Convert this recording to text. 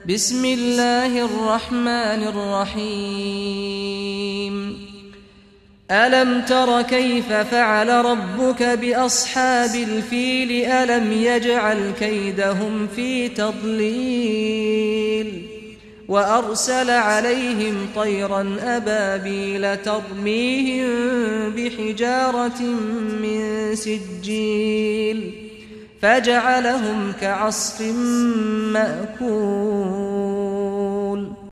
بسم الله الرحمن الرحيم ألم تر كيف فعل ربك بأصحاب الفيل ألم يجعل كيدهم في تضليل وأرسل عليهم طيرا أبابيل ترميهم بحجارة من سجيل فجعلهم كعصف مأكول.